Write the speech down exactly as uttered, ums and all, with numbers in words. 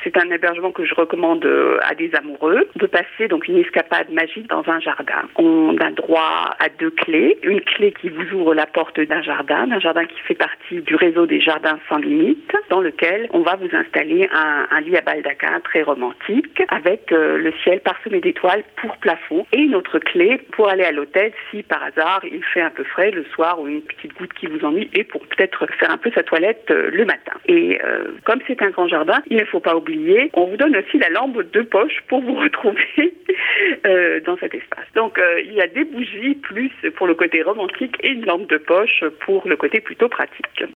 c'est un hébergement que je recommande à des amoureux, de passer donc une escapade magique dans un jardin. On a droit à deux clés. Une clé qui vous ouvre la porte d'un jardin, d'un jardin qui fait partie du réseau des jardins sans limite, dans lequel on va vous installer un, un lit à baldaquin très romantique, avec euh, le ciel parsemé d'étoiles pour plafond, et une autre clé pour aller à l'hôtel si par hasard il fait un peu frais le soir ou une petite goutte qui vous ennuie, et pour peut-être faire un peu sa toilette euh, le matin. Et euh, comme c'est un grand jardin, il ne faut pas oublier, on vous donne aussi la lampe de poche pour vous retrouver euh, dans cet espace. Donc euh, il y a des bougies plus pour le côté romantique et une lampe de poche pour le côté plutôt pratique.